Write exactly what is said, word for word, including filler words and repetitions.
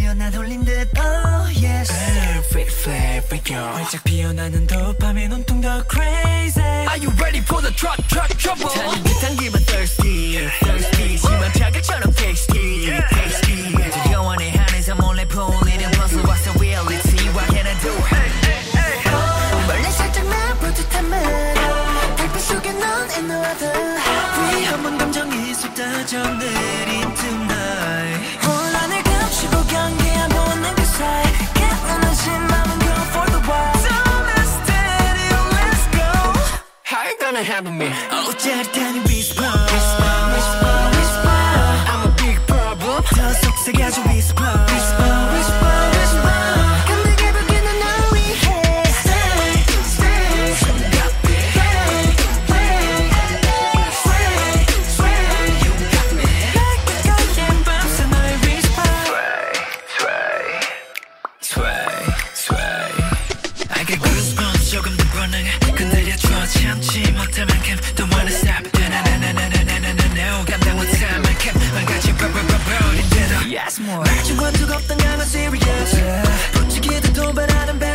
난 홀린 듯 oh yes Fit flat for you 활짝 피어나는 도파민 온통 더 crazy Are you ready for the truck truck trouble 타는 듯한 기분 thirsty thirsty 심한 자극처럼 tasty tasty 두려워 내 한에서 몰래 풀리는 puzzle what's the reality what can I do hey hey hey 멀리 살짝 나볼 듯한 말 달빛 속에 넌 and no other 위험한 감정이 쏟아져 내린 tonight 혼란을 감추고 경계한 보는 그 사이 깨어나진 마음은 go for the wild Don't be steady, let's go How you gonna handle me? 어 짜릿한 whisper whisper whisper whisper I'm a big problem 더 속삭여줘 whisper whisper whisper whisper 감동의 불길은 널 위해 Stay stay You got me Sway sway sway You got me like the golden 밤새 너의 whisper Sway, sway, sway I get goosebumps 조금 더 불안해 건드려줘 참지 못할 만큼 Don't wanna stop 나나나나나나나나 감당 못할 만큼 망가진 버버버버린데도 Yes more 말중과 뜨겁던 I'm serious 부추기도 도발하는